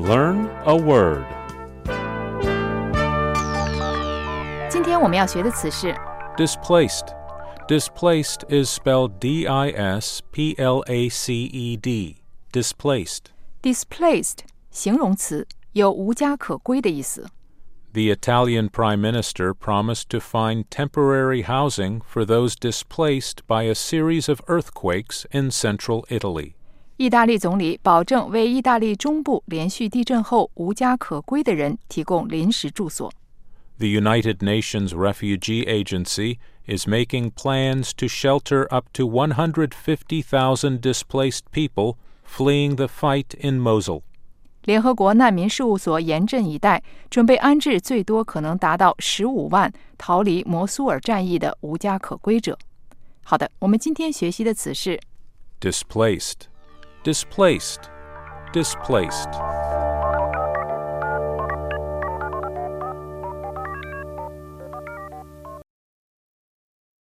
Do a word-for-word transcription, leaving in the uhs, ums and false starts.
Learn a word. 今天我们要学的词是 Displaced. Displaced is spelled D I S P L A C E D. Displaced. displaced 形容词，有无家可归的意思。 The Italian Prime Minister promised to find temporary housing for those displaced by a series of earthquakes in central Italy. 意大利总理保证为意大利中部连续地震后无家可归的人提供临时住所。 The United Nations Refugee Agency is making plans to shelter up to one hundred fifty thousand displaced people fleeing the fight in Mosul. 联合国难民事务所严阵以待，准备安置最多可能达到十五万逃离摩苏尔战役的无家可归者。好的，我们今天学习的词是 Displaced. Displaced. Displaced.